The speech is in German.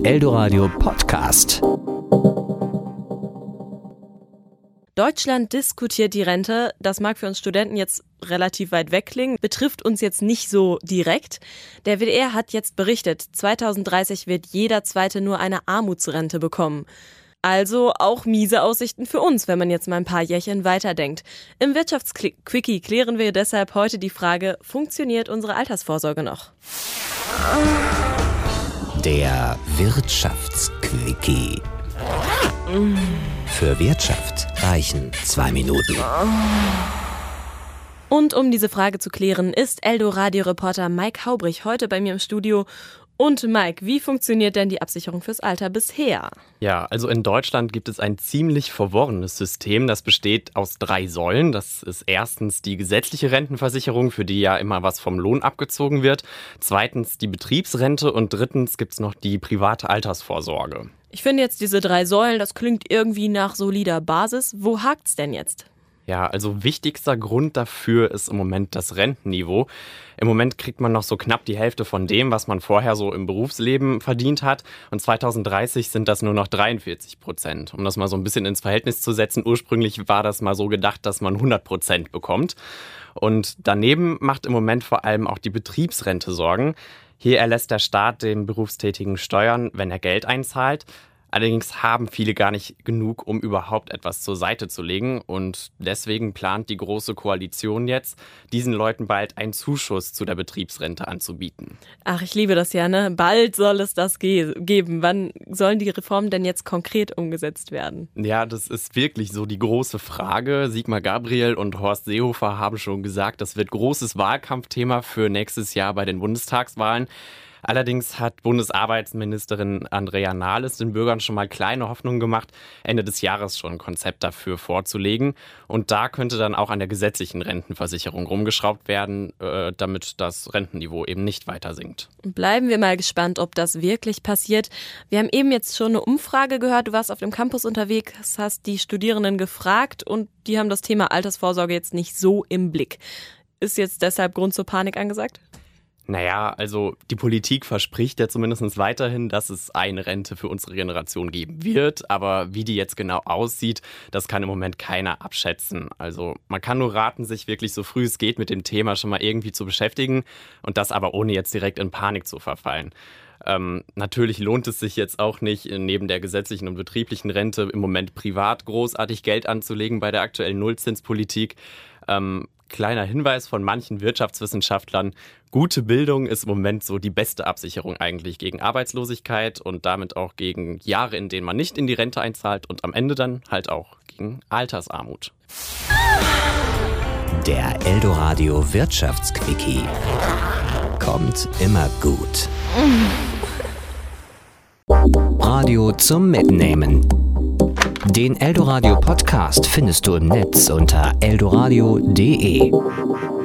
Eldoradio Podcast. Deutschland diskutiert die Rente. Das mag für uns Studenten jetzt relativ weit weg klingen, betrifft uns jetzt nicht so direkt. Der WDR hat jetzt berichtet, 2030 wird jeder Zweite nur eine Armutsrente bekommen. Also auch miese Aussichten für uns, wenn man jetzt mal ein paar Jährchen weiterdenkt. Im Wirtschaftsquickie klären wir deshalb heute die Frage, funktioniert unsere Altersvorsorge noch? Der Wirtschaftsquickie. Für Wirtschaft reichen 2 Minuten. Und um diese Frage zu klären, ist Eldoradio-Reporter Mike Haubrich heute bei mir im Studio. Und Mike, wie funktioniert denn die Absicherung fürs Alter bisher? Ja, also in Deutschland gibt es ein ziemlich verworrenes System. Das besteht aus 3 Säulen. Das ist erstens die gesetzliche Rentenversicherung, für die ja immer was vom Lohn abgezogen wird. Zweitens die Betriebsrente und drittens gibt es noch die private Altersvorsorge. Ich finde jetzt diese 3 Säulen, das klingt irgendwie nach solider Basis. Wo hakt's denn jetzt? Ja, also wichtigster Grund dafür ist im Moment das Rentenniveau. Im Moment kriegt man noch so knapp die Hälfte von dem, was man vorher so im Berufsleben verdient hat. Und 2030 sind das nur noch 43%. Um das mal so ein bisschen ins Verhältnis zu setzen, ursprünglich war das mal so gedacht, dass man 100% bekommt. Und daneben macht im Moment vor allem auch die Betriebsrente Sorgen. Hier erlässt der Staat dem Berufstätigen Steuern, wenn er Geld einzahlt. Allerdings haben viele gar nicht genug, um überhaupt etwas zur Seite zu legen. Und deswegen plant die Große Koalition jetzt, diesen Leuten bald einen Zuschuss zu der Betriebsrente anzubieten. Ach, ich liebe das ja, ne? Bald soll es das geben. Wann sollen die Reformen denn jetzt konkret umgesetzt werden? Ja, das ist wirklich so die große Frage. Sigmar Gabriel und Horst Seehofer haben schon gesagt, das wird großes Wahlkampfthema für nächstes Jahr bei den Bundestagswahlen. Allerdings hat Bundesarbeitsministerin Andrea Nahles den Bürgern schon mal kleine Hoffnungen gemacht, Ende des Jahres schon ein Konzept dafür vorzulegen. Und da könnte dann auch an der gesetzlichen Rentenversicherung rumgeschraubt werden, damit das Rentenniveau eben nicht weiter sinkt. Bleiben wir mal gespannt, ob das wirklich passiert. Wir haben eben jetzt schon eine Umfrage gehört. Du warst auf dem Campus unterwegs, hast die Studierenden gefragt und die haben das Thema Altersvorsorge jetzt nicht so im Blick. Ist jetzt deshalb Grund zur Panik angesagt? Naja, also die Politik verspricht ja zumindest weiterhin, dass es eine Rente für unsere Generation geben wird. Aber wie die jetzt genau aussieht, das kann im Moment keiner abschätzen. Also man kann nur raten, sich wirklich so früh es geht mit dem Thema schon mal irgendwie zu beschäftigen und das aber ohne jetzt direkt in Panik zu verfallen. Natürlich lohnt es sich jetzt auch nicht, neben der gesetzlichen und betrieblichen Rente im Moment privat großartig Geld anzulegen bei der aktuellen Nullzinspolitik. Kleiner Hinweis von manchen Wirtschaftswissenschaftlern, gute Bildung ist im Moment so die beste Absicherung eigentlich gegen Arbeitslosigkeit und damit auch gegen Jahre, in denen man nicht in die Rente einzahlt und am Ende dann halt auch gegen Altersarmut. Der Eldoradio Wirtschaftsquickie kommt immer gut. Radio zum Mitnehmen. Den Eldoradio Podcast findest du im Netz unter eldoradio.de.